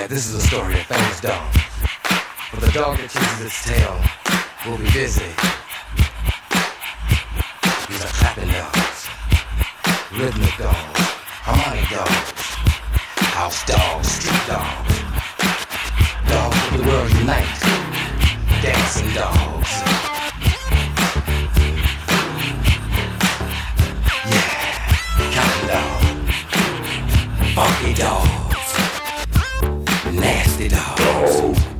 that this is a story of famous dog. But the dog that chases its tail will be busy. These are clapping dogs, rhythmic dogs, harmonic dogs, house dogs, street dogs, dogs of the world unite, dancing dogs. Yeah, counting dogs, funky dogs, nasty dogs.